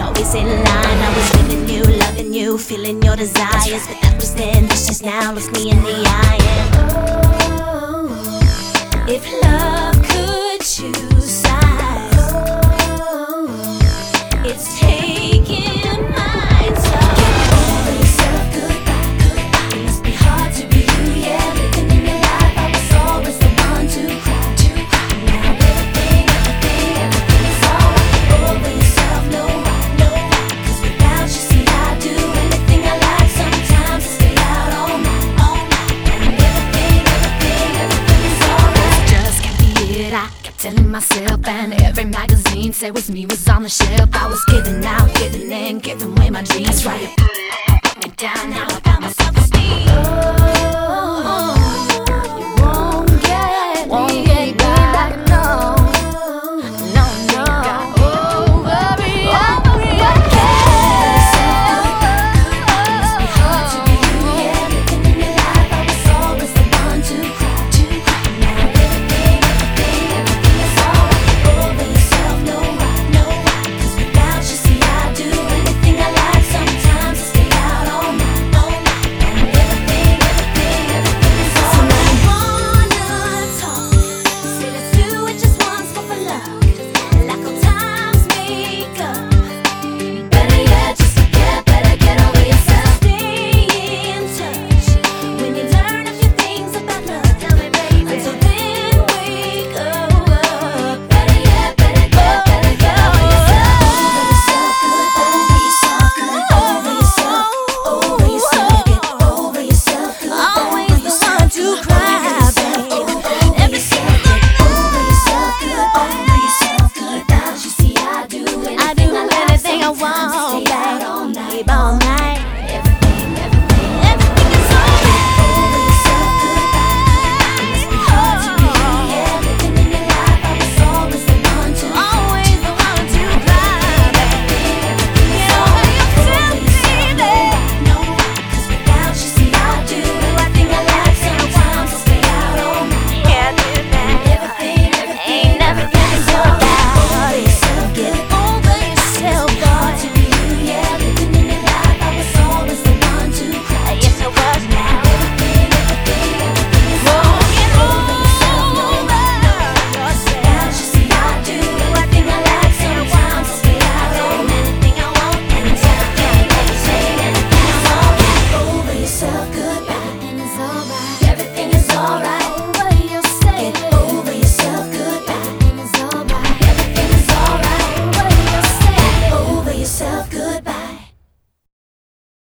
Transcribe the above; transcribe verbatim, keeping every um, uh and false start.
always in line. I was living you, loving you, feeling your desires. But that was then, this just now looks me in the eye. And oh, if love could choose sides, oh, it's taking mine. So get over yourself, goodbye, goodbye. It must be hard to be you, yeah. Living in your life, I was always the one to cry, to cry. Now everything, everything, everything is alright. Over yourself, no right, no right. Cause without you, see, I do anything I like. Sometimes I stay out all night, all night. And everything, everything, everything is alright. Just can't be it, I kept telling myself. And every magazine said was me was on the shelf. I was giving out, giving in, giving away my dreams. Right, put me down, now I got my self-esteem. Oh, you won't get won't me get back, no, no, no. Oh, worry, oh, worry, it must be hard to be you, yeah. Living in your life, I was always the one to cry, to cry. Now everything, everything, everything is alright. Over yourself, no right, no right. Cause without you, see, I do anything I like. Sometimes I stay out all night, all night. And everything, everything, everything is alright. So now I wanna talk. Say let's do it just once for love. Like old times make up. Better yet, just forget, better get over yourself. Stay in touch. When you learn a few things about love, tell me, baby. Until then, wake up. Better yet, better get, better get over yourself. Over yourself, good. Over yourself, good. Over yourself, over yourself, get over yourself, good. Always the one to cry, baby. Every single get over yourself, good. Over yourself, good. Without you, see, I do anything I like. Anything I want, babe, all night, all night.